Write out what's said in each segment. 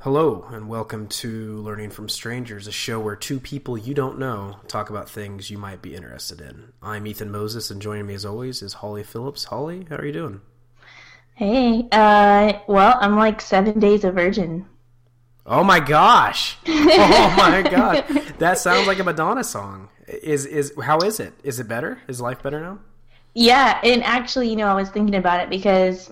Hello, and welcome to Learning from Strangers, a show where two people you don't know talk about things you might be interested in. I'm Ethan Moses, and joining me as always is Holly Phillips. Holly, how are you doing? Hey, well, I'm like 7 days a virgin. Oh my gosh! Oh my god! That sounds like a Madonna song. How is it? Is it better? Is life better now? Yeah, and actually, I was thinking about it because,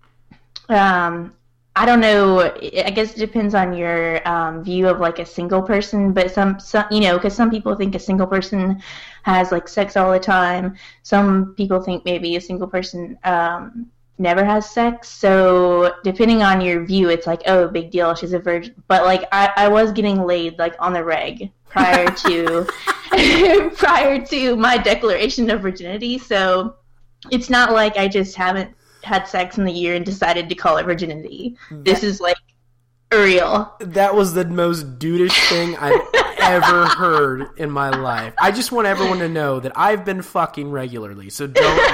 I don't know, I guess it depends on your view of like a single person, but because some people think a single person has like sex all the time. Some people think maybe a single person never has sex. So depending on your view, it's like, oh, big deal, she's a virgin. But like I was getting laid like on the reg prior to prior to my declaration of virginity. So it's not like I just haven't had sex in the year and decided to call it virginity. This is like real. That was the most dudeish thing I've ever heard in my life. I just want everyone to know that I've been fucking regularly, so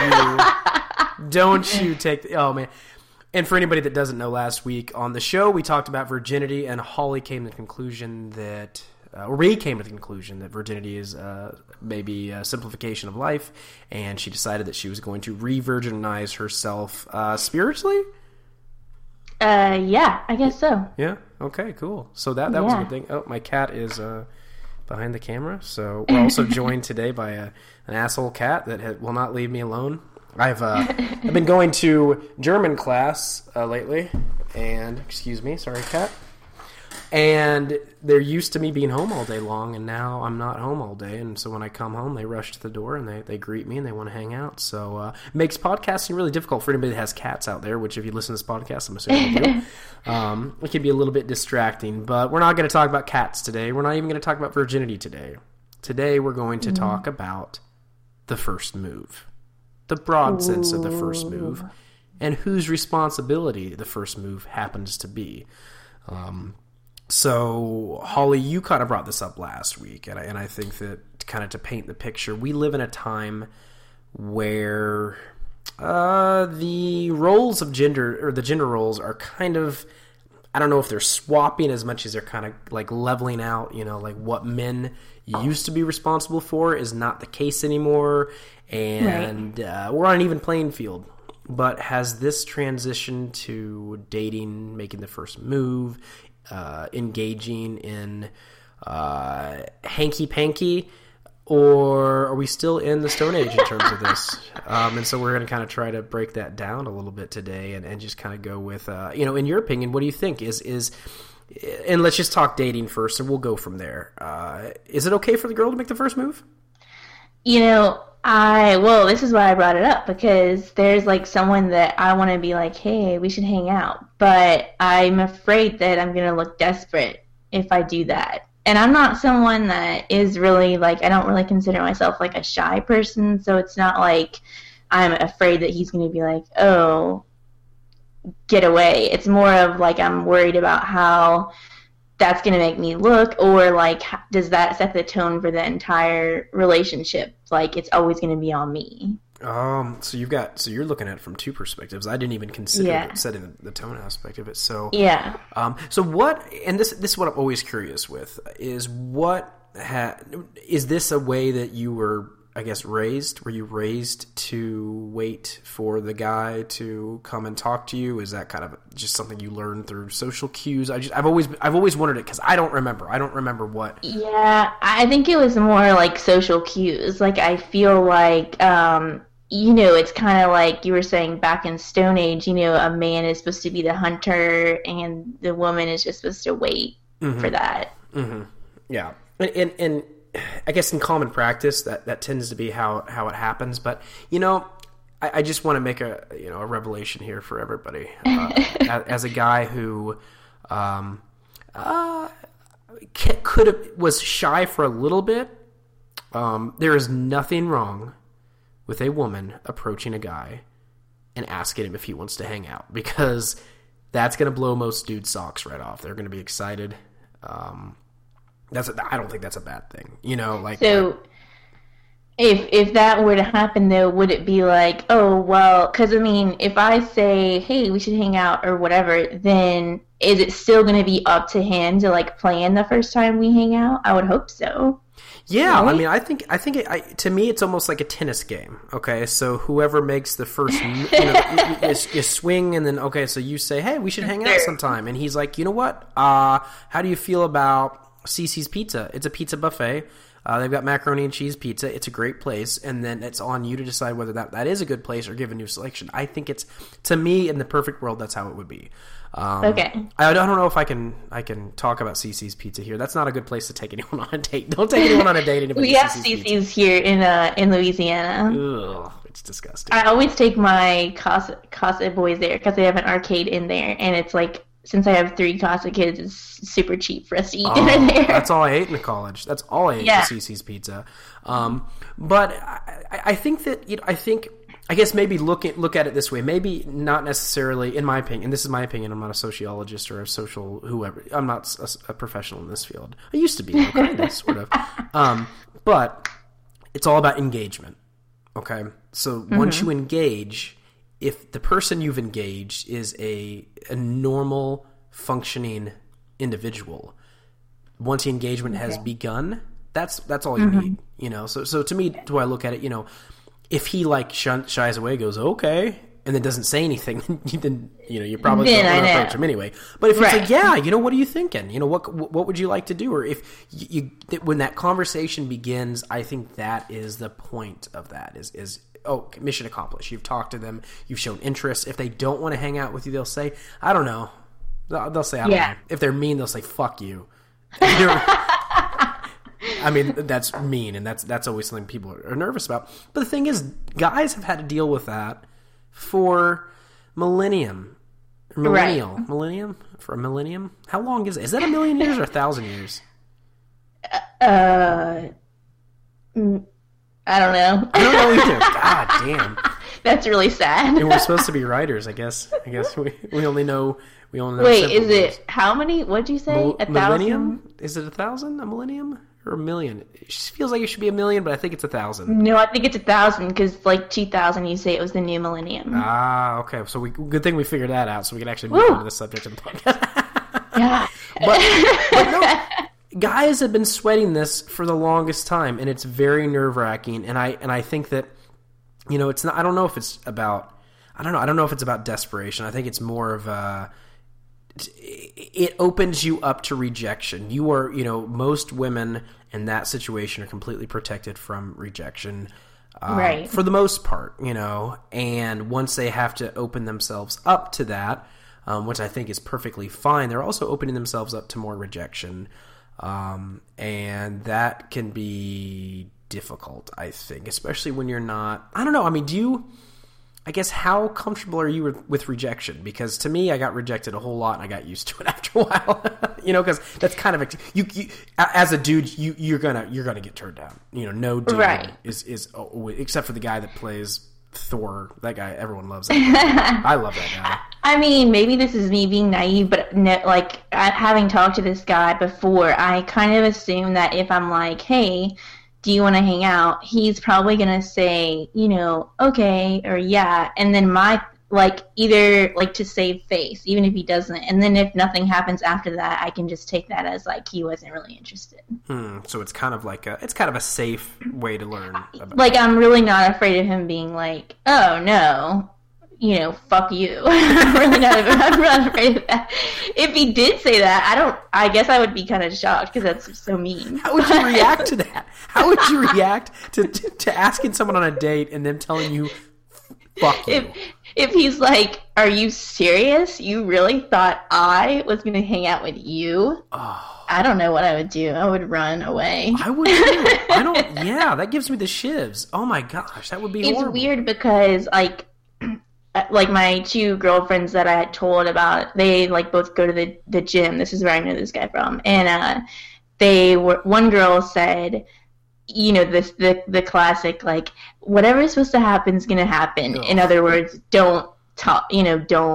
don't you take oh man. And for anybody that doesn't know, last week on the show we talked about virginity, and Holly came to the conclusion that we came to the conclusion that virginity is maybe a simplification of life, and she decided that she was going to re-virginize herself spiritually. Yeah, I guess so. Yeah. Okay. Cool. So that was a good thing. Oh, my cat is behind the camera. So we're also joined today by an asshole cat that will not leave me alone. I've been going to German class lately, and excuse me, sorry, cat. And they're used to me being home all day long, and now I'm not home all day. And so when I come home, they rush to the door and they greet me and they want to hang out. So it makes podcasting really difficult for anybody that has cats out there, which if you listen to this podcast, I'm assuming you do. It can be a little bit distracting, but we're not going to talk about cats today. We're not even going to talk about virginity today. Today we're going to talk about the first move, the broad sense of the first move, and whose responsibility the first move happens to be. So, Holly, you kind of brought this up last week, and I think that kind of to paint the picture, we live in a time where the roles of gender, or the gender roles, are kind of, I don't know if they're swapping as much as they're kind of like leveling out, like what men used to be responsible for is not the case anymore, and we're on an even playing field. But has this transition to dating, making the first move, engaging in hanky-panky, or are we still in the Stone Age in terms of this? And so we're going to kind of try to break that down a little bit today and just kind of go with, in your opinion, what do you think is and let's just talk dating first, and we'll go from there. Is it okay for the girl to make the first move? This is why I brought it up, because there's like someone that I want to be like, hey, we should hang out, but I'm afraid that I'm going to look desperate if I do that. And I'm not someone that is really like, I don't really consider myself like a shy person, so it's not like I'm afraid that he's going to be like, oh, get away. It's more of like I'm worried about how that's going to make me look, or like, does that set the tone for the entire relationship? Like, it's always going to be on me. So you're looking at it from two perspectives. I didn't even consider setting the tone aspect of it. So yeah. So what? And this is what I'm always curious with is is this a way that you were, I guess, raised? Were you raised to wait for the guy to come and talk to you? Is that kind of just something you learned through social cues? I've always wondered it, because I don't remember what. Yeah, I think it was more like social cues. Like, I feel like, it's kind of like you were saying back in Stone Age, a man is supposed to be the hunter and the woman is just supposed to wait for that. Mm-hmm. Yeah. And I guess in common practice, that tends to be how it happens. But I just want to make a revelation here for everybody. As a guy who was shy for a little bit, there is nothing wrong with a woman approaching a guy and asking him if he wants to hang out, because that's going to blow most dudes' socks right off. They're going to be excited. I don't think that's a bad thing. If that were to happen, though, would it be like, oh, well, because I mean, if I say, hey, we should hang out or whatever, then is it still going to be up to him to like plan the first time we hang out? I would hope so. Yeah, Right? I mean, to me, it's almost like a tennis game. Okay, so whoever makes the first, you swing, and then okay, so you say, hey, we should hang out sometime, and he's like, you know what? How do you feel about Cece's Pizza? It's a pizza buffet. They've got macaroni and cheese pizza. It's a great place, and then it's on you to decide whether that is a good place or give a new selection. I think it's, to me, in the perfect world, that's how it would be. Okay. I don't know if I can talk about Cece's Pizza here. That's not a good place to take anyone on a date. Don't take anyone on a date. We have CC's here in Louisiana. Ugh, it's disgusting. I always take my Casa boys there because they have an arcade in there, and it's like, since I have 3 Casa kids, it's super cheap for us to eat dinner there. That's all I ate in college. That's all I ate at Cece's Pizza. But I think that, I guess maybe look at it this way. Maybe not necessarily, in my opinion, and this is my opinion, I'm not a sociologist or a social whoever. I'm not a professional in this field. I used to be, kind of, sort of. But it's all about engagement. Okay? So once you engage, if the person you've engaged is a normal, functioning individual, once the engagement has begun, that's all you need. So to me, do I look at it, if he like shies away, goes okay, and then doesn't say anything, then you're probably going to approach him anyway. But if he's like, yeah, what are you thinking? What would you like to do? Or if when that conversation begins, I think that is the point of that. Is mission accomplished. You've talked to them. You've shown interest. If they don't want to hang out with you, they'll say, I don't know. They'll say, I don't know. If they're mean, they'll say, fuck you. I mean, that's mean, and that's always something people are nervous about. But the thing is, guys have had to deal with that for millennium. Millennium? For a millennium? How long is it? Is that 1,000,000 years or 1,000 years? I don't know. I don't know either. God damn. That's really sad. And we're supposed to be writers, I guess. We only know. Wait, is it how many? What'd you say? 1,000? Millennium? Is it 1,000? A millennium or a million? It just feels like it should be 1,000,000, but I think it's 1,000. No, I think it's 1,000 because like 2000, you say it was the new millennium. Ah, okay. So good thing we figured that out, so we can actually move on to the subject of the podcast. Yeah. but no, guys have been sweating this for the longest time, and it's very nerve-wracking. And I think that it's not. I don't know if it's about. I don't know if it's about desperation. I think it's more of it opens you up to rejection. You are, most women in that situation are completely protected from rejection, right? For the most part, and once they have to open themselves up to that, which I think is perfectly fine, they're also opening themselves up to more rejection, and that can be difficult, I think, especially when you're not. I don't know. I mean, I guess, how comfortable are you with rejection? Because to me, I got rejected a whole lot, and I got used to it after a while. Because that's kind of you as a dude, you're gonna get turned down. No dude is except for the guy that plays Thor. That guy, everyone loves that guy. I love that guy. I mean, maybe this is me being naive, but having talked to this guy before, I kind of assume that if I'm like, hey, do you want to hang out? He's probably going to say, okay, or yeah. And then either to save face, even if he doesn't. And then if nothing happens after that, I can just take that as he wasn't really interested. So it's kind of a safe way to learn. I'm really not afraid of him being like, oh no, fuck you. I'm not afraid of that. If he did say that, I guess I would be kind of shocked because that's so mean. How would you react to that? How would you react to asking someone on a date and them telling you, fuck you? If he's like, are you serious? You really thought I was going to hang out with you? Oh. I don't know what I would do. I would run away. I would too. Yeah, that gives me the shivs. Oh my gosh, that would be horrible. It's weird because my 2 girlfriends that I had told about, they both go to the gym. This is where I know this guy from. And one girl said, the classic, whatever is supposed to happen is going to happen. Ugh. In other words, don't talk, don't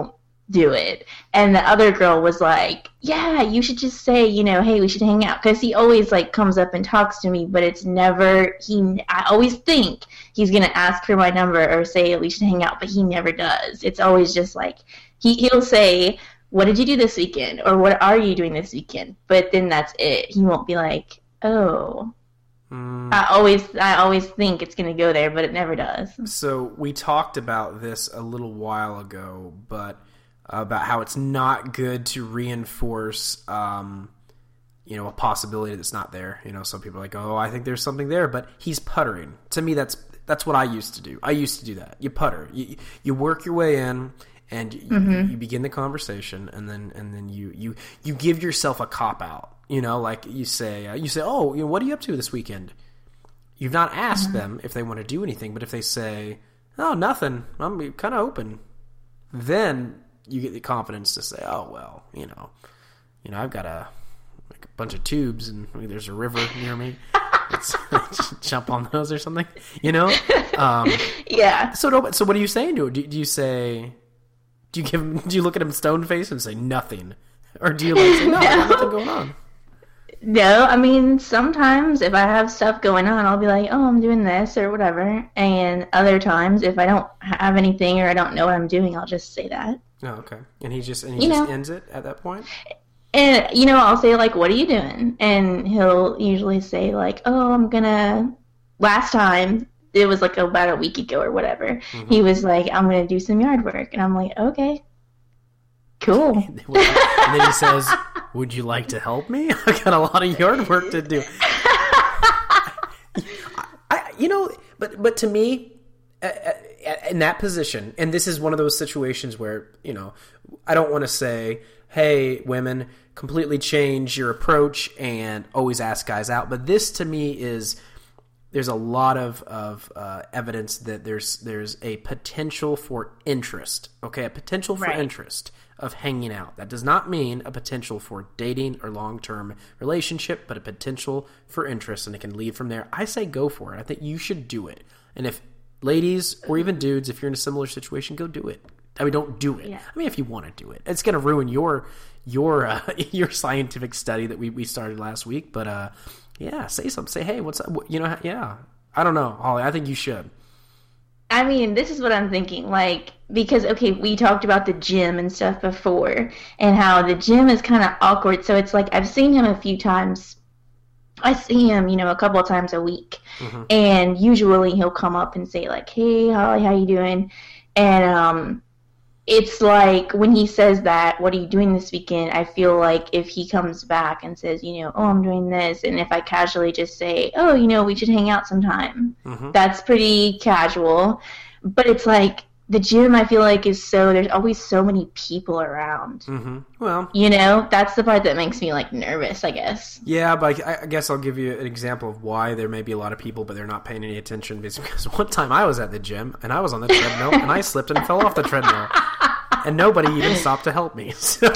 do it. And the other girl was like, yeah, you should just say, hey, we should hang out. Because he always, like, comes up and talks to me, but it's never, I always think he's going to ask for my number or say we should hang out, but he never does. It's always just like, he'll say, what did you do this weekend? Or what are you doing this weekend? But then that's it. He won't be like, oh. I always think it's going to go there, but it never does. So we talked about this a little while ago, but about how it's not good to reinforce, a possibility that's not there. Some people are like, oh, I think there's something there, but he's puttering. To me, that's what I used to do. I used to do that. You putter. You work your way in, and you begin the conversation, and then you give yourself a cop out. Like you say, oh, what are you up to this weekend? You've not asked them if they want to do anything, but if they say, oh, nothing, I'm kind of open, then you get the confidence to say, oh, well, I've got a bunch of tubes and there's a river near me. Let's jump on those or something, Yeah. So what are you saying to it? Do you say, do you look at him stone faced and say nothing? Or do you say, no, there's nothing going on? No, I mean, sometimes if I have stuff going on, I'll be like, oh, I'm doing this or whatever. And other times, if I don't have anything or I don't know what I'm doing, I'll just say that. Oh, okay. And he just ends it at that point? And, I'll say, like, what are you doing? And he'll usually say, like, oh, last time, it was like about a week ago or whatever, he was like, I'm going to do some yard work. And I'm like, okay, cool. And then he says, would you like to help me? I've got a lot of yard work to do. But to me, in that position, and this is one of those situations where, I don't want to say, hey, women, completely change your approach and always ask guys out. But this to me there's a lot of evidence that there's a potential for interest. Okay, a potential for interest of hanging out. That does not mean a potential for dating or long-term relationship, but a potential for interest, and it can lead from there. I say go for it. I think you should do it. And if ladies or even dudes, if you're in a similar situation, go do it. I mean, don't do it. Yeah. I mean, if you want to do it, it's going to ruin your scientific study that we started last week. But yeah, say something. Say, hey, what's up? Yeah. I don't know, Holly. I think you should. I mean, this is what I'm thinking. Like, because, okay, we talked about the gym and stuff before, and how the gym is kind of awkward. So it's like, I've seen him a few times. I see him, a couple of times a week. And usually he'll come up and say, like, hey, Holly, how you doing? And it's like, when he says that, what are you doing this weekend? I feel like if he comes back and says, oh, I'm doing this, and if I casually just say, oh, we should hang out sometime, that's pretty casual. But it's like, the gym, I feel like, there's always so many people around. Well, that's the part that makes me, like, nervous, I guess. Yeah, but I guess I'll give you an example of why there may be a lot of people, but they're not paying any attention. Because one time I was at the gym, and I was on the treadmill, and I slipped and fell off the treadmill. And nobody even stopped to help me. So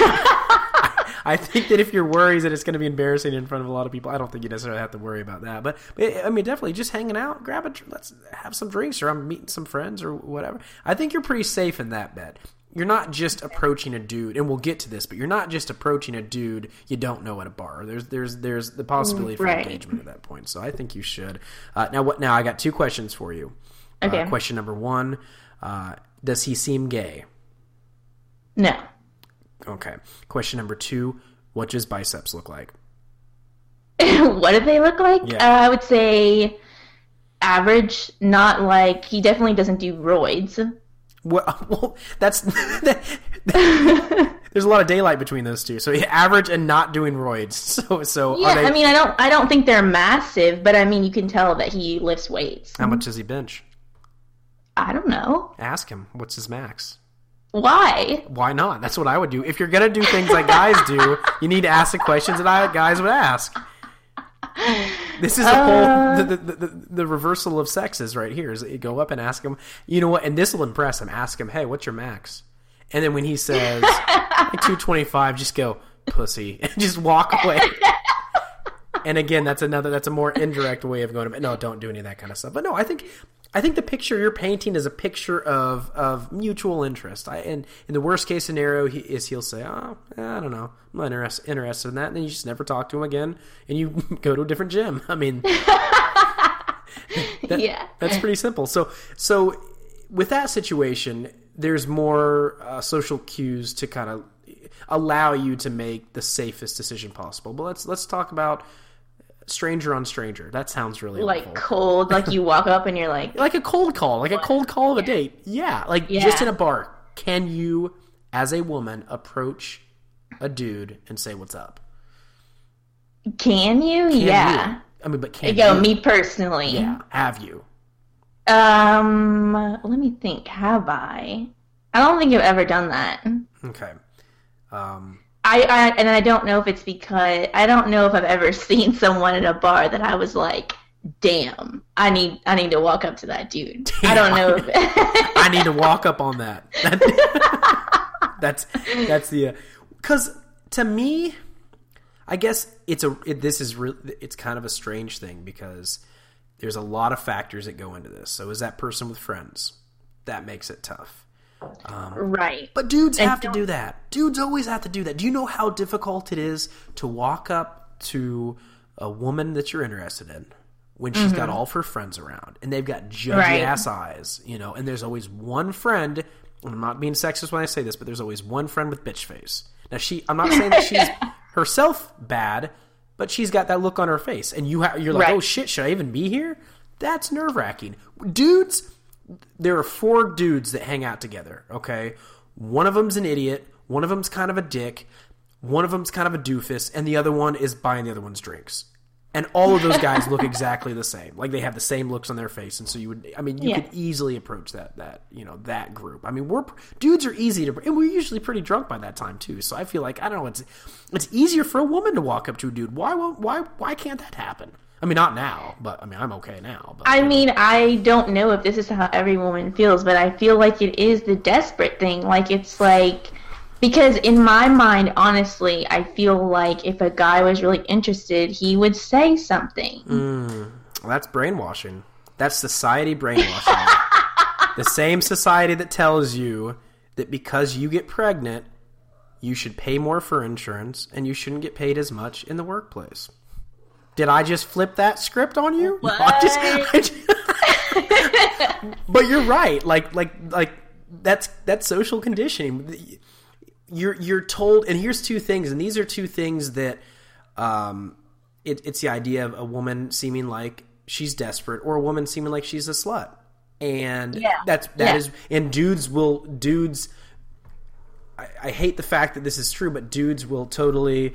I think that if you're worried that it's going to be embarrassing in front of a lot of people, I don't think you necessarily have to worry about that. But I mean, definitely just hanging out, let's have some drinks, or I'm meeting some friends or whatever. I think you're pretty safe in that bet. You're not just approaching a dude, and we'll get to this, but you're not just approaching a dude you don't know at a bar. There's the possibility for engagement at that point. So I think you should. Now I got two questions for you. Okay. Question number one, does he seem gay? No. Okay. Question number two, what does biceps look like? What do they look like? Yeah. I would say average, not like, he definitely doesn't do roids. Well, that's... there's a lot of daylight between those two. So average and not doing roids. So yeah, I mean, I don't think they're massive, but I mean, you can tell that he lifts weights. How much does he bench? I don't know. Ask him. What's his max? Why? Why not? That's what I would do. If you're going to do things like guys do, you need to ask the questions that guys would ask. This is the reversal of sexes right here. Is that you go up and ask him, you know what, and this will impress him. Ask him, hey, what's your max? And then when he says, like 225, just go, pussy, and just walk away. And again, that's a more indirect way of going, no, don't do any of that kind of stuff. But no, I think I think the picture you're painting is a picture of mutual interest. And in the worst case scenario, he'll say, "Oh, I don't know, I'm not interested in that." And then you just never talk to him again, and you go to a different gym. I mean, that's pretty simple. So with that situation, there's more social cues to kind of allow you to make the safest decision possible. But let's talk about stranger on stranger. That sounds really like awful. Cold, like you walk up and you're like a cold call, like what? A cold call of a date. Yeah, just in a bar. Can you, as a woman, approach a dude and say what's up? Can you? Yeah. I mean, but can you? Me personally. Yeah. Have you? Let me think. Have I? I don't think I've ever done that. Okay. I don't know if it's because I don't know if I've ever seen someone at a bar that I was like, damn, I need to walk up to that dude. Damn. I don't know if I need to walk up on that. That's the because to me, I guess it's kind of a strange thing because there's a lot of factors that go into this. So is that person with friends? That makes it tough. Right. But dudes have to do that. Dudes always have to do that. Do you know how difficult it is to walk up to a woman that you're interested in when she's got all of her friends around and they've got judgy ass eyes, and there's always one friend, and I'm not being sexist when I say this, but there's always one friend with bitch face. Now I'm not saying that she's herself bad, but she's got that look on her face and you're like, oh shit, should I even be here? That's nerve-wracking. Dudes, there are 4 dudes that hang out together, okay? One of them's an idiot, one of them's kind of a dick, one of them's kind of a doofus, and the other one is buying the other one's drinks. And all of those guys look exactly the same. Like, they have the same looks on their face, and so you could easily approach that group. I mean, dudes are easy to, and we're usually pretty drunk by that time, too. So I feel like, I don't know, it's easier for a woman to walk up to a dude. Why can't that happen? I mean, not now, but I mean, I'm okay now. But, I don't know if this is how every woman feels, but I feel like it is the desperate thing. Like, it's like, because in my mind, honestly, I feel like if a guy was really interested, he would say something. That's brainwashing. That's society brainwashing. The same society that tells you that because you get pregnant, you should pay more for insurance and you shouldn't get paid as much in the workplace. Did I just flip that script on you? What? But you're right. Like that's social conditioning. You're told, and here's 2 things, and these are 2 things that it's the idea of a woman seeming like she's desperate or a woman seeming like she's a slut, and that is, and dudes. I hate the fact that this is true, but dudes will totally.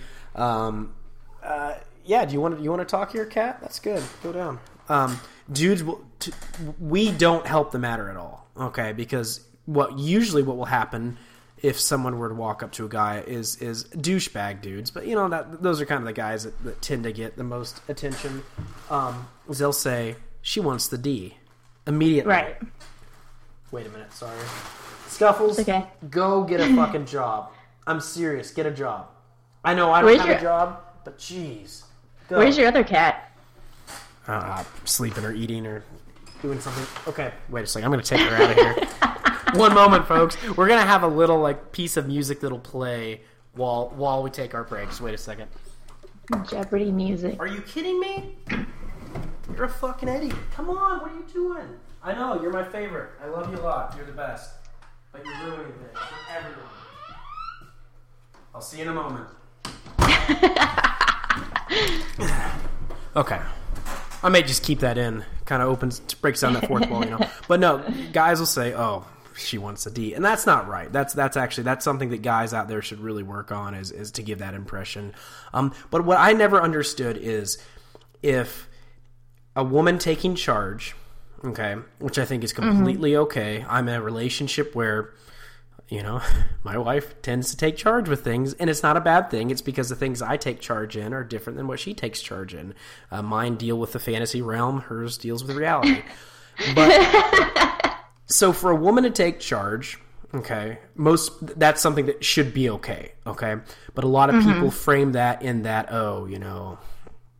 Yeah, do you want to talk here, Kat? That's good. Go down. Dudes we don't help the matter at all, okay? Because what will happen if someone were to walk up to a guy is douchebag dudes, but those are kind of the guys that tend to get the most attention. They'll say she wants the D immediately. Right. Wait a minute, sorry. Scuffles. Okay. Go get a fucking job. I'm serious. Get a job. I know I don't have a job, but jeez. Go. Where's your other cat? Sleeping or eating or doing something. Okay, wait a second. I'm going to take her out of here. One moment, folks. We're going to have a little piece of music that'll play while we take our breaks. Wait a second. Jeopardy music. Are you kidding me? You're a fucking idiot. Come on, what are you doing? I know, you're my favorite. I love you a lot. You're the best. But you're ruining things for everyone. I'll see you in a moment. Okay. I may just keep that in. Kind of breaks down that 4th wall, But no, guys will say, "Oh, she wants a D," and that's not right. That's something that guys out there should really work on is to give that impression. But what I never understood is if a woman taking charge, okay, which I think is completely okay. I'm in a relationship where, my wife tends to take charge with things, and it's not a bad thing. It's because the things I take charge in are different than what she takes charge in. Mine deal with the fantasy realm. Hers deals with reality. But so for a woman to take charge, okay, that's something that should be okay. But a lot of people frame that in that,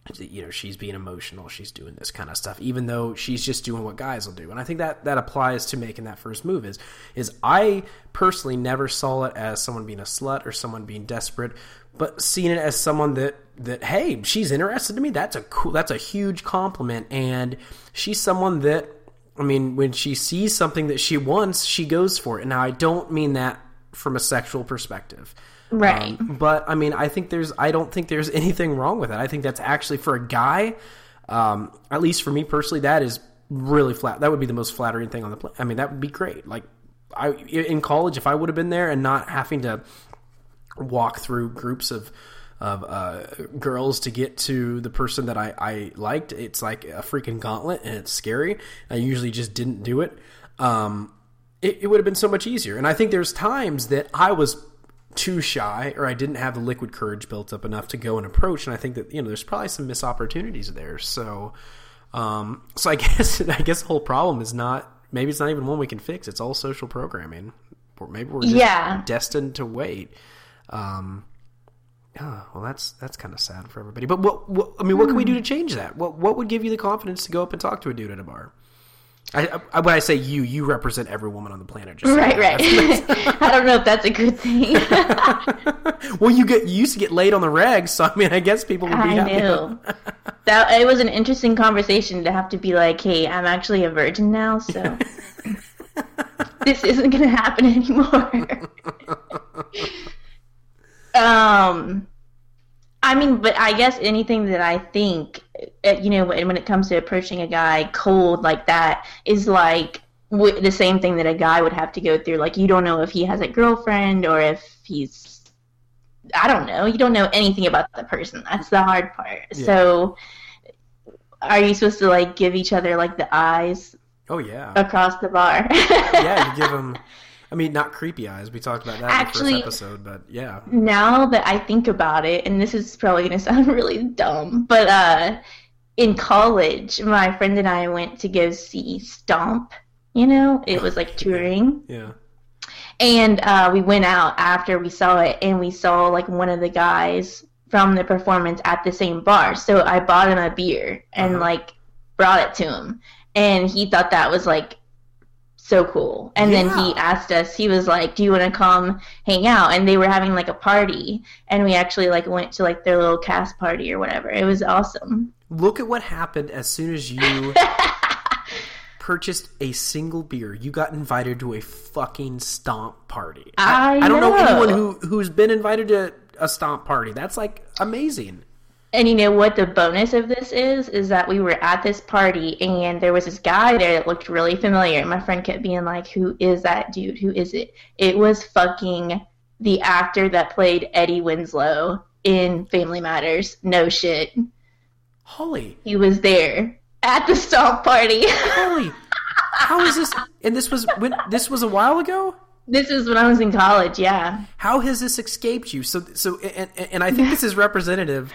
she's being emotional, she's doing this kind of stuff, even though she's just doing what guys will do. And I think that applies to making that first move. Is I personally never saw it as someone being a slut or someone being desperate, but seeing it as someone that hey, she's interested in me. That's a huge compliment, and she's someone that, I mean, when she sees something that she wants, she goes for it. Now, I don't mean that from a sexual perspective. Right. But I mean, I don't think there's anything wrong with it. I think that's actually, for a guy, at least for me personally, that is really flat. That would be the most flattering thing on the planet. I mean, that would be great. Like, in college, if I would have been there and not having to walk through groups of girls to get to the person that I liked, it's like a freaking gauntlet, and it's scary. I usually just didn't do it. It would have been so much easier. And I think there's times that I was too shy, or I didn't have the liquid courage built up enough to go and approach. And I think that, there's probably some missed opportunities there. So I guess the whole problem is maybe it's not even one we can fix. It's all social programming, or maybe we're just destined to wait. Well, that's kind of sad for everybody. But what can we do to change that? What would give you the confidence to go up and talk to a dude at a bar? When I say you represent every woman on the planet. Just right. I don't know if that's a good thing. Well, you used to get laid on the regs, so I mean, I guess people would be happy. I know. It was an interesting conversation to have to be like, hey, I'm actually a virgin now, so this isn't going to happen anymore. I mean, but I guess anything that I think, when it comes to approaching a guy cold like that is like the same thing that a guy would have to go through. Like, you don't know if he has a girlfriend or if he's, I don't know. You don't know anything about the person. That's the hard part. Yeah. So are you supposed to like give each other like the eyes? Oh, yeah. Across the bar. Yeah, you give them... I mean, not creepy eyes. We talked about that in the first episode, but yeah. Now that I think about it, and this is probably going to sound really dumb, but in college, my friend and I went to go see Stomp. It was like touring. Yeah. And we went out after we saw it, and we saw like one of the guys from the performance at the same bar. So I bought him a beer and like brought it to him, and he thought that was like so cool. And then he asked us, he was like, do you want to come hang out? And they were having like a party, and we actually like went to like their little cast party or whatever. It was awesome. Look at what happened as soon as you purchased a single beer. You got invited to a fucking Stomp party. I don't know anyone who's been invited to a Stomp party. That's like amazing. And you know what the bonus of this is that we were at this party, and there was this guy there that looked really familiar. And my friend kept being like, who is that dude? Who is it? It was fucking the actor that played Eddie Winslow in Family Matters. No shit. Holy. He was there at the Stomp party. Holy. How is this? And this was a while ago? This is when I was in college, yeah. How has this escaped you? So, and I think this is representative.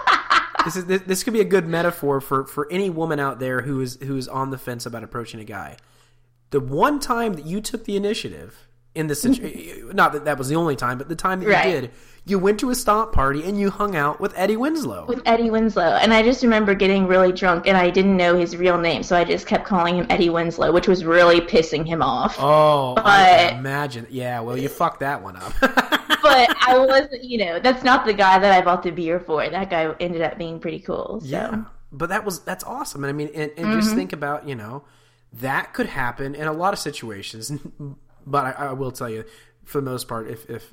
This could be a good metaphor for any woman out there who is on the fence about approaching a guy. The one time that you took the initiative in this situation, not that was the only time, but the time that you did, you went to a Stomp party and you hung out with Eddie Winslow. And I just remember getting really drunk, and I didn't know his real name, so I just kept calling him Eddie Winslow, which was really pissing him off. Oh, I can imagine. Yeah, well, you fucked that one up. But I wasn't, that's not the guy that I bought the beer for. That guy ended up being pretty cool. So. Yeah, but that's awesome. And I mean, and just think about, that could happen in a lot of situations. But I will tell you, for the most part, if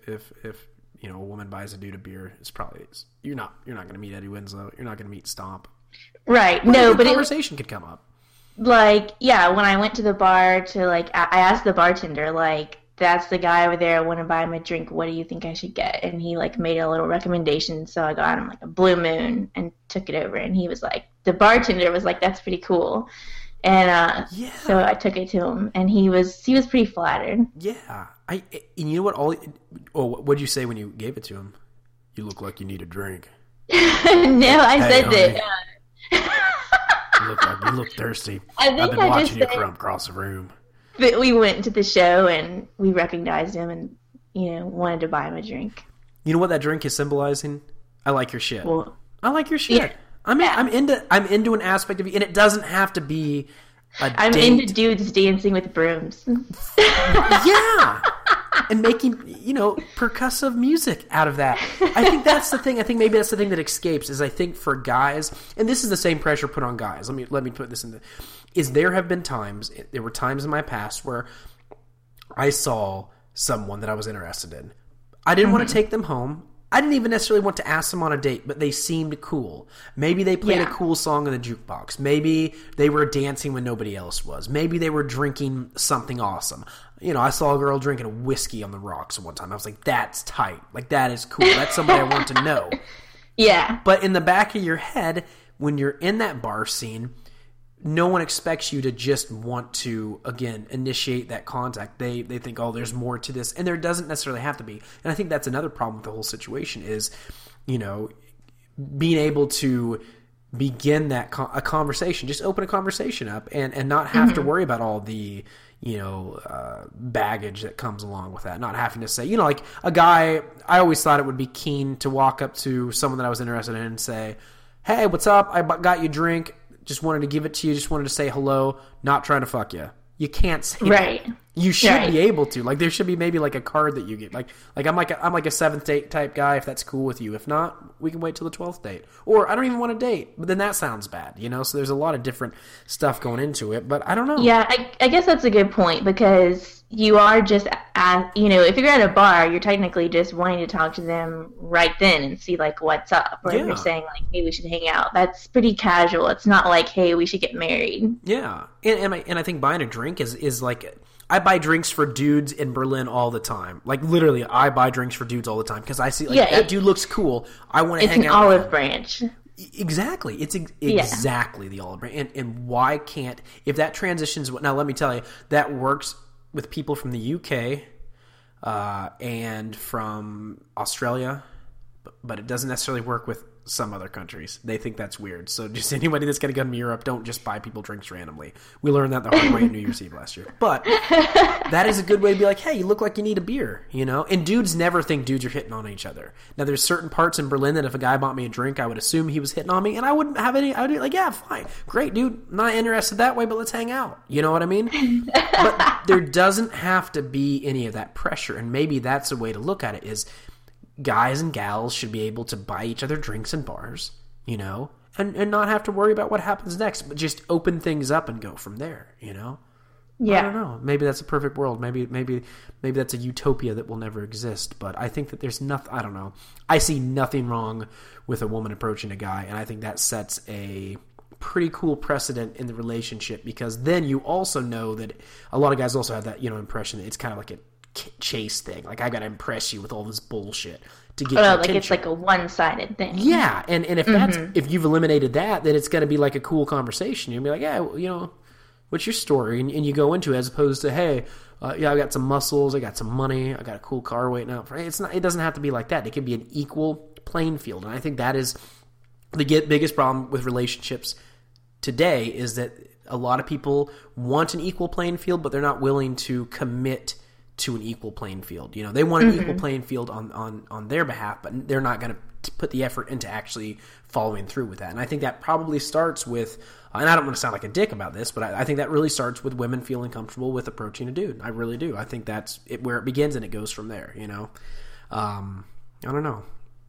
a woman buys a dude a beer, you're not going to meet Eddie Winslow. You're not going to meet Stomp. Right. But conversation could come up. Like, yeah, when I went to the bar to I asked the bartender, like, that's the guy over there. I want to buy him a drink. What do you think I should get? And he like made a little recommendation. So I got him like a Blue Moon and took it over. And he was like, the bartender was like, that's pretty cool. And so I took it to him, and he was pretty flattered. Yeah. And you know what? What'd you say when you gave it to him? You look like you need a drink. No, I said honey. You look thirsty. I've been watching you from across the room. But we went to the show, and we recognized him, and wanted to buy him a drink. You know what that drink is symbolizing? I like your shit. Well, I like your shit. I mean, I'm into an aspect of you, and it doesn't have to be I'm date. into dudes dancing with brooms. Yeah. And making, percussive music out of that. I think that's the thing. I think maybe that's the thing that escapes is I think for guys, and this is the same pressure put on guys. Let me put this there were times in my past where I saw someone that I was interested in. I didn't want to take them home. I didn't even necessarily want to ask them on a date, but they seemed cool. Maybe they played a cool song in the jukebox. Maybe they were dancing when nobody else was. Maybe they were drinking something awesome. I saw a girl drinking a whiskey on the rocks one time. I was like, that's tight. Like, that is cool. That's somebody I want to know. Yeah. But in the back of your head, when you're in that bar scene, no one expects you to just want to, again, initiate that contact. They think, oh, there's more to this. And there doesn't necessarily have to be. And I think that's another problem with the whole situation is, being able to begin a conversation, just open a conversation up and not have to worry about all the, baggage that comes along with that. Not having to say, like a guy, I always thought it would be keen to walk up to someone that I was interested in and say, hey, what's up? I got you a drink. Just wanted to give it to you. Just wanted to say hello. Not trying to fuck you. You can't say right. that. You should be able to. Like, there should be maybe like a card that you get. Like I'm like a 7th date type guy. If that's cool with you. If not, we can wait till the 12th date. Or I don't even want to date. But then that sounds bad. So there's a lot of different stuff going into it. But I don't know. Yeah, I guess that's a good point because you are just if you're at a bar, you're technically just wanting to talk to them right then and see like what's up. Or if you're saying like, hey, we should hang out. That's pretty casual. It's not like, hey, we should get married. Yeah, and I think buying a drink is like. I buy drinks for dudes in Berlin all the time. Like, literally, I buy drinks for dudes all the time because I see, that dude looks cool. I want to hang out with him. It's an olive branch. Exactly. It's exactly the olive branch. And why can't, if that transitions, now let me tell you, that works with people from the UK and from Australia, but it doesn't necessarily work with some other countries. They think that's weird. So just anybody that's going to go to Europe, don't just buy people drinks randomly. We learned that the hard way at New Year's Eve last year. But that is a good way to be like, hey, you look like you need a beer, And dudes never think dudes are hitting on each other. Now, there's certain parts in Berlin that if a guy bought me a drink, I would assume he was hitting on me, and I wouldn't have any. I would be like, yeah, fine, great, dude. Not interested that way, but let's hang out. You know what I mean? But there doesn't have to be any of that pressure, and maybe that's a way to look at it is. Guys and gals should be able to buy each other drinks in bars, and not have to worry about what happens next, but just open things up and go from there, Yeah. I don't know. Maybe that's a perfect world. Maybe that's a utopia that will never exist. But I think that there's nothing. I don't know. I see nothing wrong with a woman approaching a guy, and I think that sets a pretty cool precedent in the relationship because then you also know that a lot of guys also have that impression that it's kind of like a chase thing. Like, I gotta impress you with all this bullshit to get your attention. It's like a one-sided thing. Yeah, and if that's if you've eliminated that, then it's gonna be like a cool conversation. You'll be like, yeah, what's your story? And you go into it as opposed to, hey, I got some muscles, I got some money, I got a cool car waiting out for. It's not. It doesn't have to be like that. It can be an equal playing field, and I think that is the biggest problem with relationships today is that a lot of people want an equal playing field, but they're not willing to commit to an equal playing field. They want an equal playing field on their behalf, but they're not going to put the effort into actually following through with that. And I think that probably starts with, and I don't want to sound like a dick about this, but I think that really starts with women feeling comfortable with approaching a dude. I really do. I think that's where it begins and it goes from there, I don't know.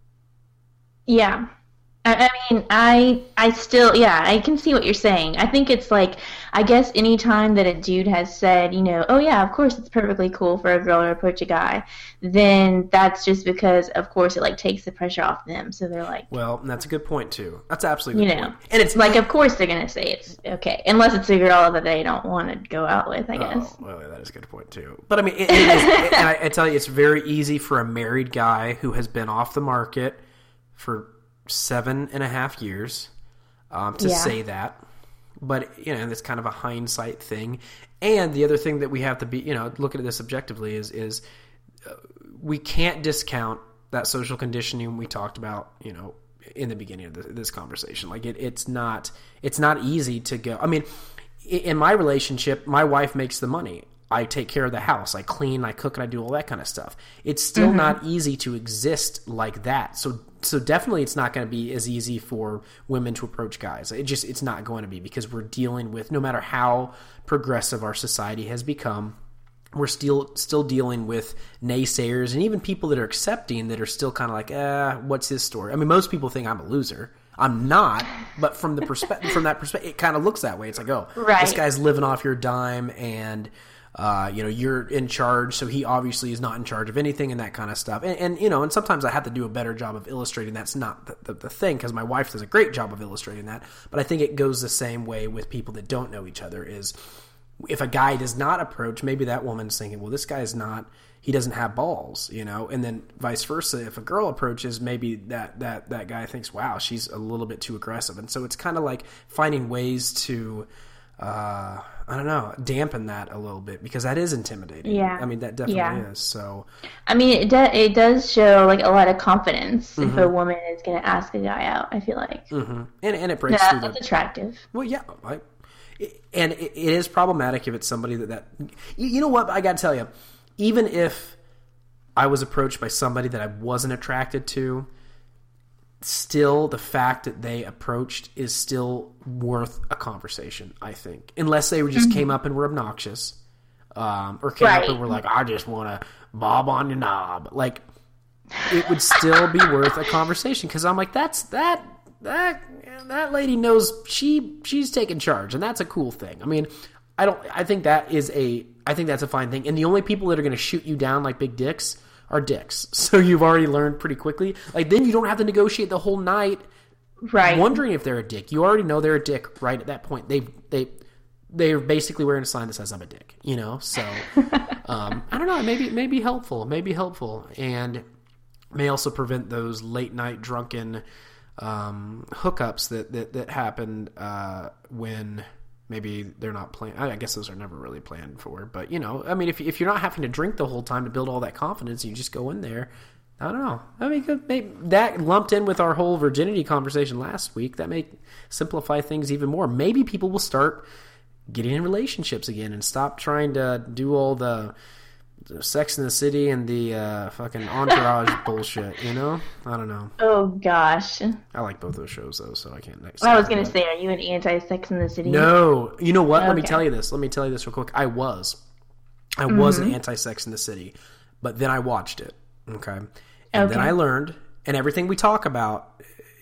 Yeah. I mean, I still, I can see what you're saying. I think it's like, I guess any time that a dude has said, oh yeah, of course it's perfectly cool for a girl to approach a guy, then that's just because, of course, it like takes the pressure off them. So they're like, well, that's a good point too. That's absolutely good point. And it's like, of course they're gonna say it's okay, unless it's a girl that they don't want to go out with. I guess. Well, that is a good point too. But I mean, it is, and I tell you, it's very easy for a married guy who has been off the market for 7.5 years to say that, but it's kind of a hindsight thing. And the other thing that we have to be, looking at this objectively is we can't discount that social conditioning we talked about, in the beginning of this conversation. Like it's not easy to go. I mean, in my relationship, my wife makes the money. I take care of the house, I clean, I cook, and I do all that kind of stuff. It's still not easy to exist like that. So definitely it's not going to be as easy for women to approach guys. It's not going to be, because we're dealing with, no matter how progressive our society has become, we're still dealing with naysayers and even people that are accepting, that are still kind of like, what's his story? I mean, most people think I'm a loser. I'm not, but from that perspective, it kind of looks that way. It's like, oh, this guy's living off your dime, and you're in charge, so he obviously is not in charge of anything, and that kind of stuff. And sometimes I have to do a better job of illustrating that's not the thing, because my wife does a great job of illustrating that. But I think it goes the same way with people that don't know each other. Is if a guy does not approach, maybe that woman's thinking, well, this guy's not. He doesn't have balls, and then vice versa. If a girl approaches, maybe that guy thinks, wow, she's a little bit too aggressive. And so it's kind of like finding ways to, I don't know, dampen that a little bit, because that is intimidating. Yeah. I mean, that definitely is. So, I mean, it does show like a lot of confidence if a woman is going to ask a guy out, I feel like. And it breaks through that's attractive. Well, yeah. And it is problematic if it's somebody that you know what, I got to tell you, even if I was approached by somebody that I wasn't attracted to, still the fact that they approached is still worth a conversation, I think. Unless they just came up and were obnoxious, or came up and were like, I just want to bob on your knob. Like, it would still be worth a conversation, because I'm like, that lady knows she's taking charge, and that's a cool thing. I mean, I think that's a fine thing. And the only people that are going to shoot you down like big dicks are dicks. So you've already learned pretty quickly. Like, then you don't have to negotiate the whole night wondering if they're a dick. You already know they're a dick right at that point. They're basically wearing a sign that says I'm a dick, So I don't know, it may be helpful, and may also prevent those late night drunken hookups that happen when maybe they're not planned. I guess those are never really planned for, but I mean, if you're not having to drink the whole time to build all that confidence, you just go in there. I don't know. I mean, maybe that lumped in with our whole virginity conversation last week, that may simplify things even more. Maybe people will start getting in relationships again and stop trying to do all the Sex in the City and the fucking Entourage bullshit, I don't know. Oh, gosh. I like both those shows, though, so I can't... I was going to say, are you an anti-Sex in the City? No. You know what? Okay. Let me tell you this real quick. I was an anti-Sex in the City, but then I watched it, okay? And then I learned, and everything we talk about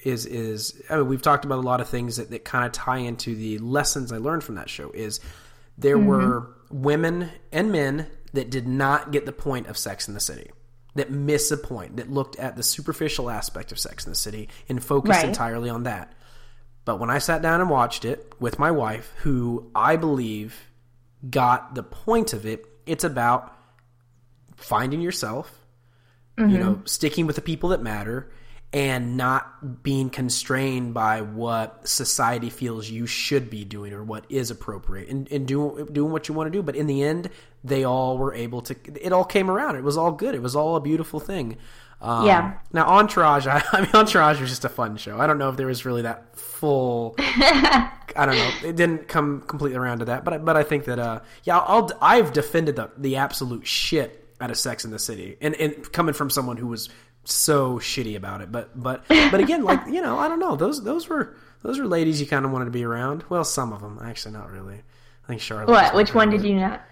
is I mean, we've talked about a lot of things that kind of tie into the lessons I learned from that show, is there were women and men that did not get the point of Sex in the City, that missed a point, that looked at the superficial aspect of Sex in the City and focused entirely on that. But when I sat down and watched it with my wife, who I believe got the point of it, it's about finding yourself, sticking with the people that matter, and not being constrained by what society feels you should be doing or what is appropriate, and doing what you want to do. But in the end, they all were able to, it all came around. It was all good. It was all a beautiful thing. Now, Entourage, Entourage was just a fun show. I don't know if there was really that full, I don't know. It didn't come completely around to that. But I think that, I've defended the absolute shit out of Sex in the City. And coming from someone who was so shitty about it, but again, like, I don't know, those were ladies you kind of wanted to be around. Well, some of them, actually, not really. I think Charlotte. What? Which one did you not?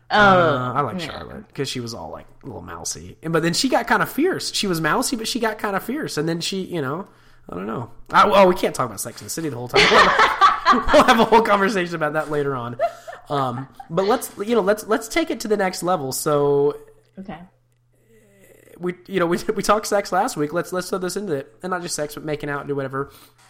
I like Charlotte because she was all like a little mousy, but then she got kind of fierce. She was mousy, but she got kind of fierce, and then she, I don't know. We can't talk about Sex in the City the whole time. We'll have a whole conversation about that later on. But let's take it to the next level. So, okay. We talked sex last week. Let's throw this into it, and not just sex, but making out and do whatever.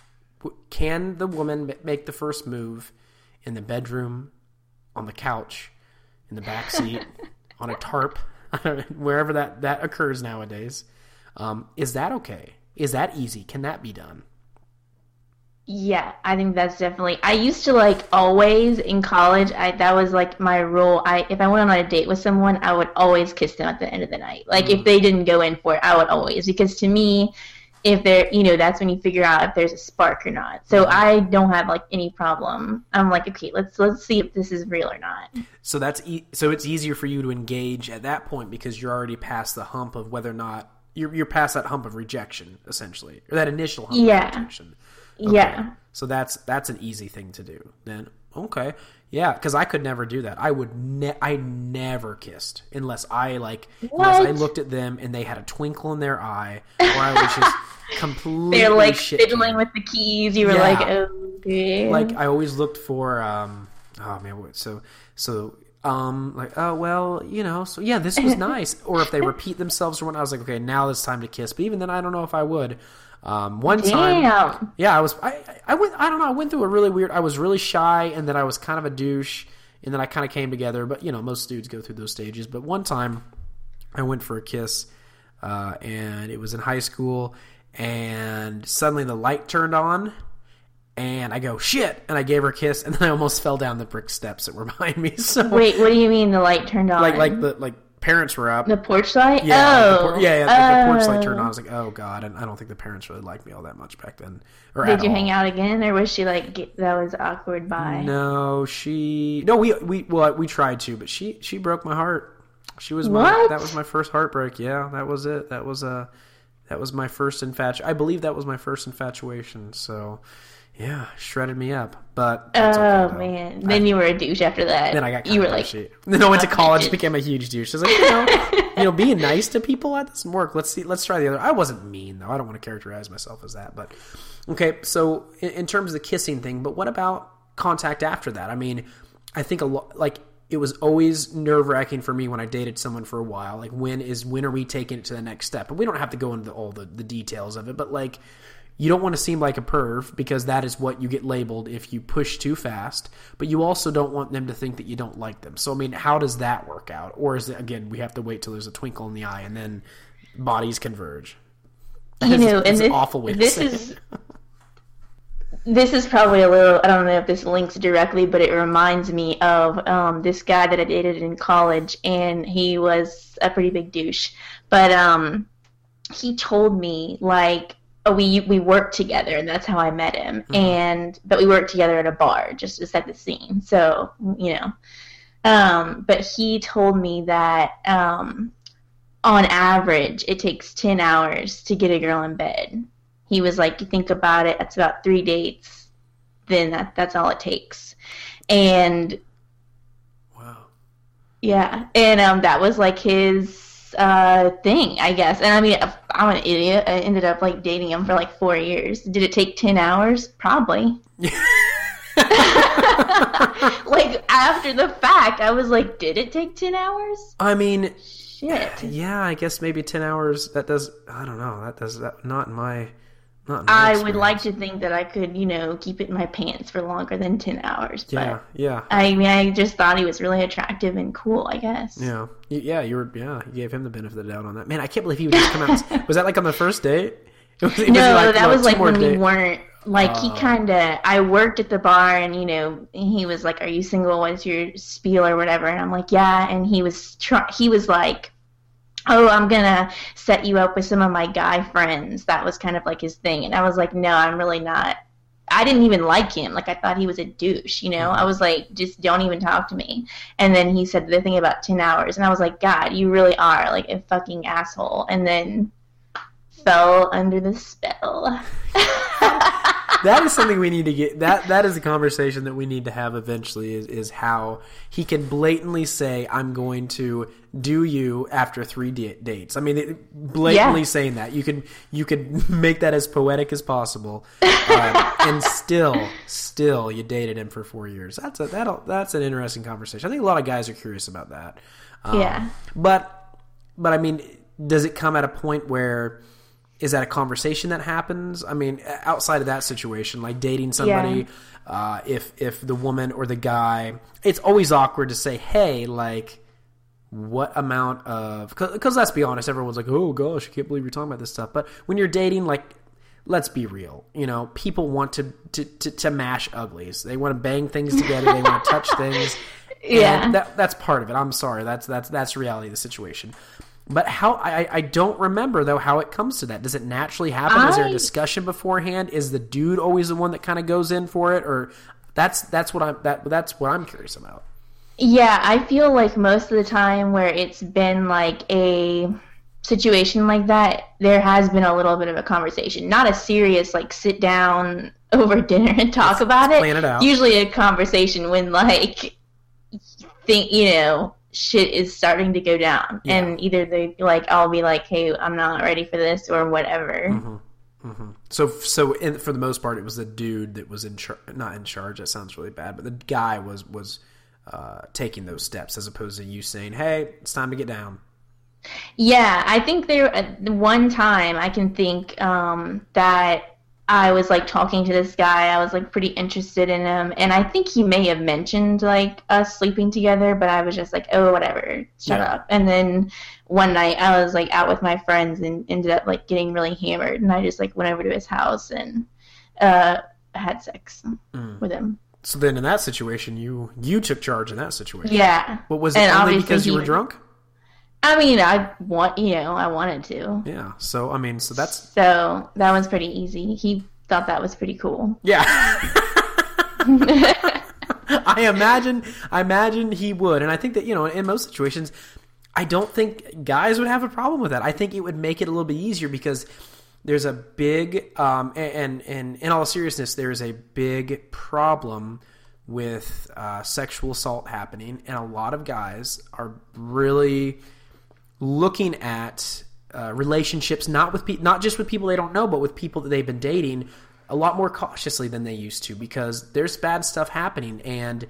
Can the woman make the first move in the bedroom, on the couch, in the back seat, on a tarp, wherever that occurs nowadays? Is that okay? Is that easy? Can that be done? Yeah, I think that's definitely. I used to always in college. That was like my rule. If I went on a date with someone, I would always kiss them at the end of the night. If they didn't go in for it, I would always, because to me, if there, that's when you figure out if there's a spark or not. So I don't have like any problem. I'm like, okay, let's see if this is real or not. So so it's easier for you to engage at that point because you're already past the hump of whether or not you're past that hump of rejection, essentially, or that initial hump of rejection. Okay. Yeah. So that's an easy thing to do then. Okay. Yeah, because I could never do that. I never kissed unless unless I looked at them and they had a twinkle in their eye, or I was just completely they're like fiddling with the keys. You were like, oh, okay. Like I always looked for this was nice. Or if they repeat themselves or when I was like, okay, now it's time to kiss. But even then, I don't know if I would. One time, I went through a really weird, I was really shy and then I was kind of a douche and then I kind of came together, but most dudes go through those stages. But one time I went for a kiss, and it was in high school and suddenly the light turned on and I go, shit. And I gave her a kiss and then I almost fell down the brick steps that were behind me. So wait, what do you mean the light turned on? Like parents were up. The porch light? Yeah. The porch light turned on. I was like, oh, God. And I don't think the parents really liked me all that much back then. Did you hang out again? Or was she like, that was awkward bye? No, we tried to, but she broke my heart. That was my first heartbreak. Yeah, that was it. That was my first I believe that was my first infatuation. So, yeah, shredded me up. But man, then you were a douche after that. Then I got kind of douchey. Then I went to college, became a huge douche. I was like, being nice to people, that doesn't work. Let's try the other. I wasn't mean though. I don't want to characterize myself as that. But okay, so in terms of the kissing thing, but what about contact after that? I mean, I think it was always nerve-wracking for me when I dated someone for a while. Like when are we taking it to the next step? And we don't have to go into all the details of it, but like, you don't want to seem like a perv because that is what you get labeled if you push too fast, but you also don't want them to think that you don't like them. So, I mean, how does that work out? Or is it, again, we have to wait till there's a twinkle in the eye and then bodies converge? It's an awful way to say it. This is probably a little, I don't know if this links directly, but it reminds me of this guy that I dated in college, and he was a pretty big douche. But he told me, like, we worked together, and that's how I met him. Mm-hmm. But we worked together at a bar just to set the scene. So, but he told me that on average, it takes 10 hours to get a girl in bed. He was like, you think about it, that's about 3 dates. Then that's all it takes. And wow. Yeah. And that was like his thing, I guess. And I mean, I'm an idiot. I ended up like dating him for like 4 years. Did it take 10 hours? Probably. Like after the fact, I was like, did it take 10 hours? I mean, shit. Yeah, I guess maybe 10 hours. I don't know. Not in my I experience. would like to think that I could, keep it in my pants for longer than 10 hours. But yeah. I mean, I just thought he was really attractive and cool, I guess. Yeah. You gave him the benefit of the doubt on that. Man, I can't believe he would just come out. Was that like on the first date? That was like when we weren't, like he kind of, I worked at the bar and, he was like, are you single? What's your spiel or whatever? And I'm like, yeah. And he was like, oh, I'm going to set you up with some of my guy friends. That was kind of like his thing. And I was like, no, I'm really not. I didn't even like him. Like, I thought he was a douche, Mm-hmm. I was like, just don't even talk to me. And then he said the thing about 10 hours. And I was like, God, you really are like a fucking asshole. And then fell under the spell. That is something we need to get. That is a conversation that we need to have eventually. Is how he can blatantly say, "I'm going to do you after 3 dates." I mean, blatantly saying that you could make that as poetic as possible, and still you dated him for 4 years. That's an interesting conversation. I think a lot of guys are curious about that. But I mean, does it come at a point where? Is that a conversation that happens? I mean, outside of that situation, like dating somebody, if the woman or the guy, it's always awkward to say, hey, like, what amount of, because let's be honest, everyone's like, oh gosh, I can't believe you're talking about this stuff. But when you're dating, like, let's be real. People want to mash uglies. They want to bang things together. They want to touch things. Yeah. And that's part of it. I'm sorry. That's reality of the situation. But how I don't remember though how it comes to that. Does it naturally happen? Is there a discussion beforehand? Is the dude always the one that kind of goes in for it, or that's what I'm curious about. Yeah, I feel like most of the time where it's been like a situation like that, there has been a little bit of a conversation, not a serious like sit down over dinner and talk about it. Plan it out. Usually a conversation when like shit is starting to go down, and either they like I'll be like, hey, I'm not ready for this or whatever. Mm-hmm. Mm-hmm. So for the most part, it was the dude that was not in charge. That sounds really bad, but the guy was taking those steps as opposed to you saying, hey, it's time to get down. Yeah, I think one time I can think that I was like talking to this guy. I was like pretty interested in him, and I think he may have mentioned like us sleeping together, but I was just like, oh, whatever, shut up. And then one night I was like out with my friends and ended up like getting really hammered, and I just like went over to his house and had sex with him. So then in that situation, you took charge in that situation. Yeah. But was it only because you were drunk? I mean, I wanted to. Yeah. So that's. So that was pretty easy. He thought that was pretty cool. Yeah. I imagine he would, and I think that in most situations, I don't think guys would have a problem with that. I think it would make it a little bit easier because there's a big and in all seriousness, there is a big problem with sexual assault happening, and a lot of guys are really looking at relationships not just with people they don't know, but with people that they've been dating a lot more cautiously than they used to, because there's bad stuff happening, and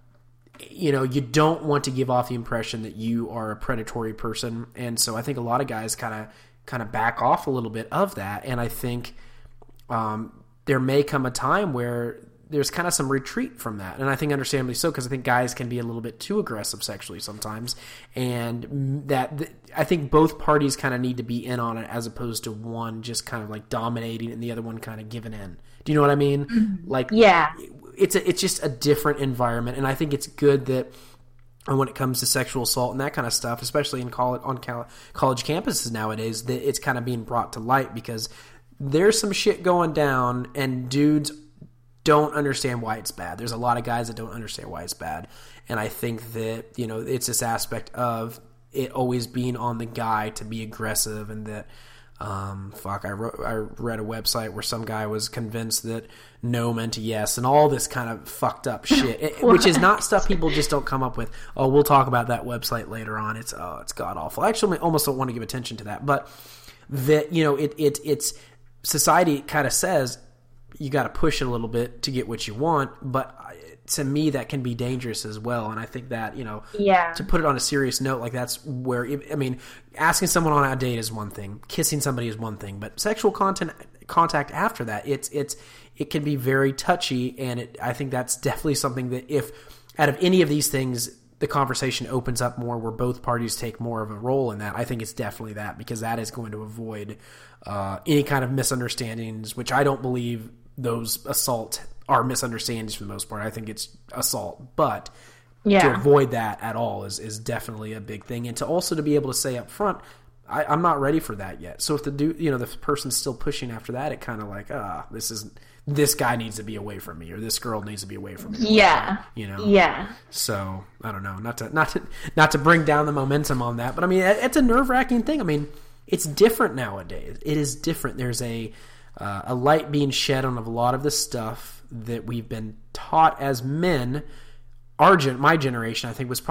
you don't want to give off the impression that you are a predatory person. And so I think a lot of guys kind of back off a little bit of that, and I think there may come a time where there's kind of some retreat from that, and I think understandably so, because I think guys can be a little bit too aggressive sexually sometimes, and I think both parties kind of need to be in on it, as opposed to one just kind of like dominating and the other one kind of giving in. Do you know what I mean? Mm-hmm. Like, yeah, it's just a different environment, and I think it's good that when it comes to sexual assault and that kind of stuff, especially on college campuses nowadays, that it's kind of being brought to light, because there's some shit going down, and dudes don't understand why it's bad. There's a lot of guys that don't understand why it's bad. And I think that, it's this aspect of it always being on the guy to be aggressive, and that, I read a website where some guy was convinced that no meant yes, and all this kind of fucked up shit, which is not stuff people just don't come up with. Oh, we'll talk about that website later on. It's god awful. I actually almost don't want to give attention to that, but that, it's society kind of says, you got to push it a little bit to get what you want, but to me that can be dangerous as well. And I think that to put it on a serious note, like that's where asking someone on a date is one thing, kissing somebody is one thing, but sexual contact after that, it can be very touchy, and I think that's definitely something that if out of any of these things the conversation opens up more, where both parties take more of a role in that, I think it's definitely that, because that is going to avoid any kind of misunderstandings, which I don't believe those assault are misunderstandings for the most part. I think it's assault, but to avoid that at all is definitely a big thing. And to also to be able to say up front, I'm not ready for that yet. So if the person's still pushing after that, it kind of like, this guy needs to be away from me, or this girl needs to be away from me. Yeah. Yeah. So I don't know, not to bring down the momentum on that, but it's a nerve-wracking thing. It's different nowadays. It is different. There's a light being shed on a lot of the stuff that we've been taught as men. My generation, I think, is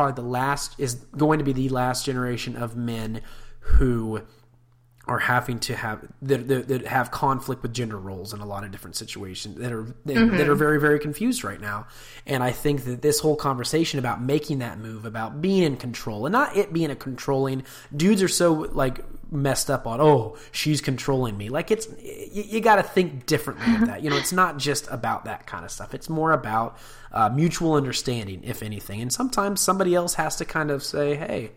going to be the last generation of men who are having to that have conflict with gender roles in a lot of different situations that are very, very confused right now. And I think that this whole conversation about making that move, about being in control, and not it being a controlling, dudes are so like messed up on, oh, she's controlling me. Like, it's you got to think differently of that. It's not just about that kind of stuff. It's more about mutual understanding, if anything. And sometimes somebody else has to kind of say, hey,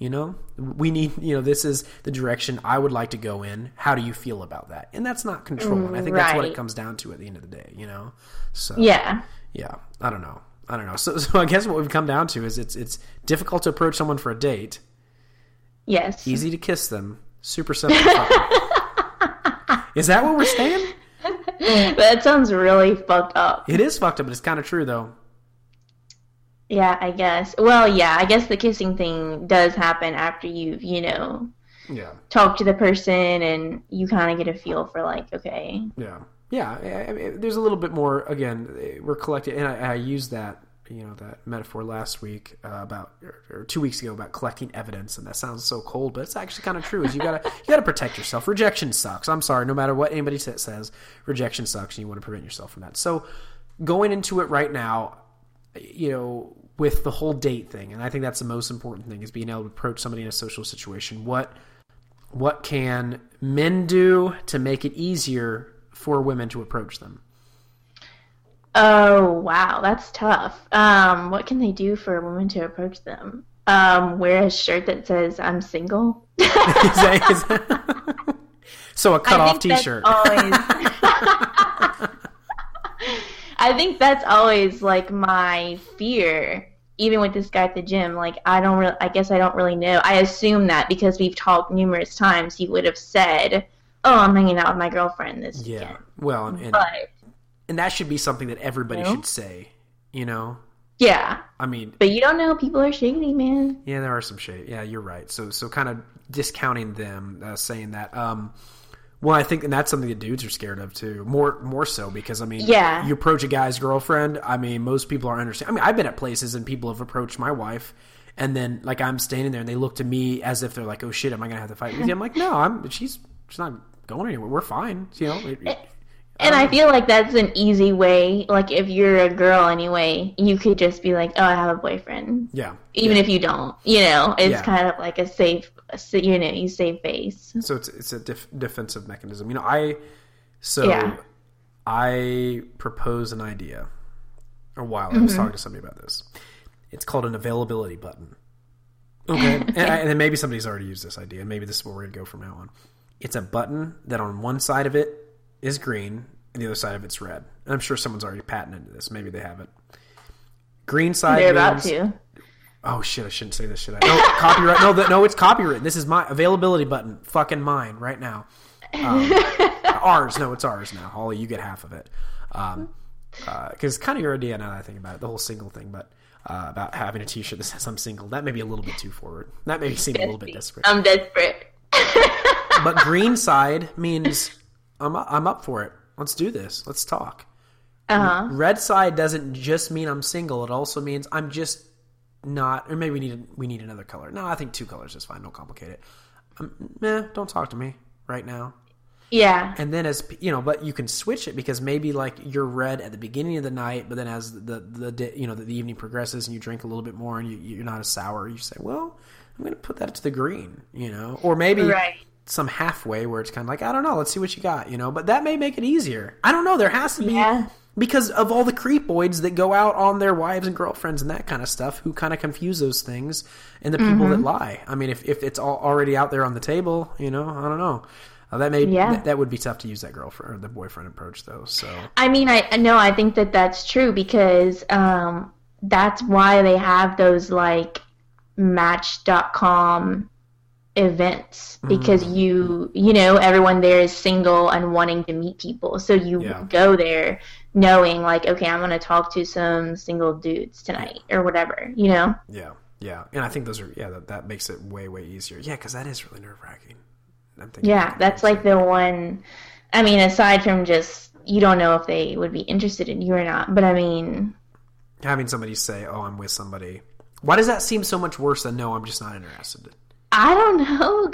we need, this is the direction I would like to go in. How do you feel about that? And that's not control. And I think that's what it comes down to at the end of the day, So yeah, I don't know. So I guess what we've come down to is it's difficult to approach someone for a date. Yes. Easy to kiss them. Super simple. Is that what we're saying? That sounds really fucked up. It is fucked up, but it's kind of true, though. Yeah, I guess. Well, yeah, I guess the kissing thing does happen after you've, talked to the person and you kind of get a feel for, like, okay. Yeah. Yeah, I mean, there's a little bit more, again, we're collecting, and I used that, that metaphor last week or 2 weeks ago about collecting evidence, and that sounds so cold, but it's actually kind of true. Is you gotta protect yourself. Rejection sucks. I'm sorry, no matter what anybody says, rejection sucks, and you want to prevent yourself from that. So going into it right now, with the whole date thing, and I think that's the most important thing, is being able to approach somebody in a social situation. What can men do to make it easier for women to approach them? Oh, wow, that's tough. What can they do for a woman to approach them? Wear a shirt that says "I'm single." So a cut-off T-shirt. I think that's always like my fear. Even with this guy at the gym, like I guess I don't really know. I assume that because we've talked numerous times, he would have said, "Oh, I'm hanging out with my girlfriend this weekend." Well, and that should be something that everybody should say, Yeah. I mean, but you don't know. People are shady, man. Yeah, there are some shady. Yeah, you're right. So kind of discounting them, saying that. Well, I think, and that's something that dudes are scared of too, more so because you approach a guy's girlfriend. I mean, most people are understanding. I mean, I've been at places and people have approached my wife, and then like I'm standing there and they look to me as if they're like, "Oh shit, am I gonna have to fight with you?" I'm like, "No, she's not going anywhere. We're fine." And I feel like that's an easy way. Like if you're a girl anyway, you could just be like, "Oh, I have a boyfriend." Yeah. Even if you don't, it's kind of like a safe. You save face. So it's a defensive mechanism. I proposed an idea a while ago. I was talking to somebody about this. It's called an availability button. Okay. and then maybe somebody's already used this idea. Maybe this is where we're going to go from now on. It's a button that on one side of it is green and the other side of it's red. And I'm sure someone's already patented this. Maybe they haven't. Green side They're means... about to. Oh shit! I shouldn't say this. Should I? No, copyright. No, it's copyright. This is my availability button. Fucking mine right now. Ours. No, it's ours now. Holly, you get half of it. Because it's kind of your idea now that I think about it, the whole single thing. But about having a T-shirt that says "I'm single," that may be a little bit too forward. That may seem a little bit desperate. I'm desperate. But green side means I'm up for it. Let's do this. Let's talk. Red side doesn't just mean I'm single. It also means I'm just not, or maybe we need another color. No, I think 2 colors is fine. Don't complicate it. Don't talk to me right now. Yeah. And then but you can switch it because maybe like you're red at the beginning of the night, but then as the evening progresses and you drink a little bit more and you're not as sour, you say, well, I'm going to put that to the green, or maybe some halfway where it's kind of like, I don't know, let's see what you got, but that may make it easier. I don't know. There has to be. Yeah. Because of all the creepoids that go out on their wives and girlfriends and that kind of stuff, who kind of confuse those things, and the people that lie. I mean, if it's all already out there on the table, I don't know. That would be tough to use that girlfriend or the boyfriend approach, though. So I mean, I think that's true because that's why they have those like Match.com events because everyone there is single and wanting to meet people, so you go there knowing like, okay, I'm going to talk to some single dudes tonight or whatever, Yeah. And I think those are, that makes it way, way easier. Yeah, because that is really nerve-wracking. That's like the one, I mean, aside from just, you don't know if they would be interested in you or not, but I mean... Having somebody say, oh, I'm with somebody. Why does that seem so much worse than, no, I'm just not interested? I don't know.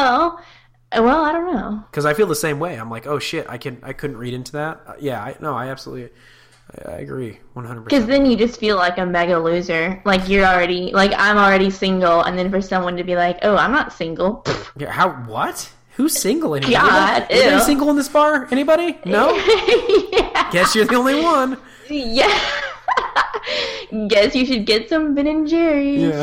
I don't know. Because I feel the same way. I'm like, oh shit, I couldn't read into that. I agree, 100%. Because then you just feel like a mega loser. Like I'm already single, and then for someone to be like, oh, I'm not single. Yeah, what? Who's single anymore? God, anybody single in this bar? Anybody? No? Yeah. Guess you're the only one. Yeah. Guess you should get some Ben and Jerry's. Yeah.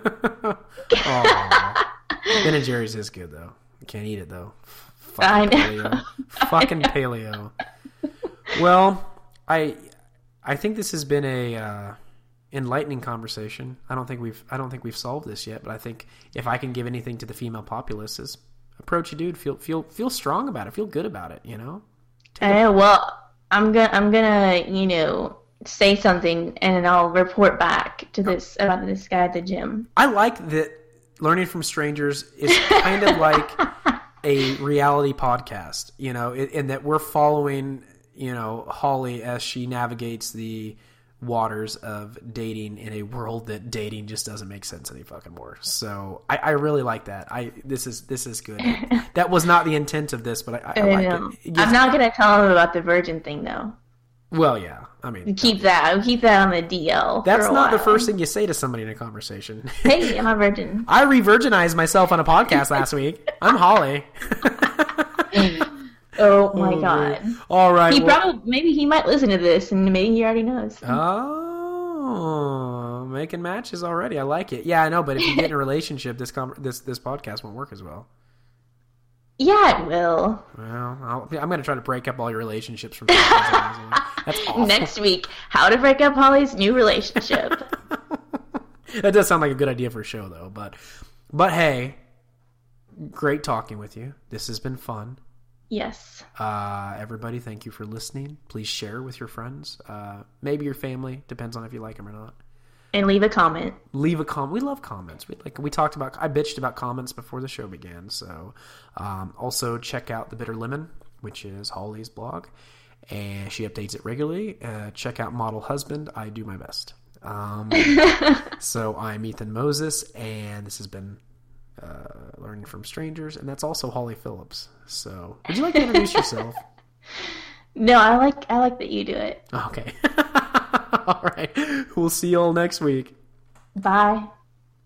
Ben and Jerry's is good though. You can't eat it though. I know. Paleo. Fucking paleo. Well, I think this has been a enlightening conversation. I don't think we've solved this yet, but I think if I can give anything to the female populace is approach a dude, feel strong about it, feel good about it, you know? Well, I'm gonna, say something and then I'll report back to this about this guy at the gym. I like that Learning from Strangers is kind of like a reality podcast, in that we're following, Holly as she navigates the waters of dating in a world that dating just doesn't make sense any fucking more. So I really like that. This is good. That was not the intent of this, but I like it. I'm not gonna tell him about the virgin thing though. Well, yeah. I mean, keep that on the DL. That's not the first thing you say to somebody in a conversation. Hey, I'm a virgin. I re-virginized myself on a podcast last week. I'm Holly. Oh my god! All right. Maybe he might listen to this, and maybe he already knows. Oh, making matches already. I like it. Yeah, I know. But if you get in a relationship, this podcast won't work as well. Yeah, it will. Well, I'm going to try to break up all your relationships from. That's awful. Next week, how to break up Holly's new relationship. That does sound like a good idea for a show, though. But hey, great talking with you. This has been fun. Yes. Everybody, thank you for listening. Please share with your friends, maybe your family. Depends on if you like them or not. And leave a comment. We love comments. We talked about. I bitched about comments before the show began. So, also check out The Bitter Lemon, which is Holly's blog, and she updates it regularly. Check out Model Husband. I do my best. So I'm Ethan Moses, and this has been Learning from Strangers, and that's also Holly Phillips. So, would you like to introduce yourself? No, I like that you do it. Okay. All right. We'll see you all next week. Bye.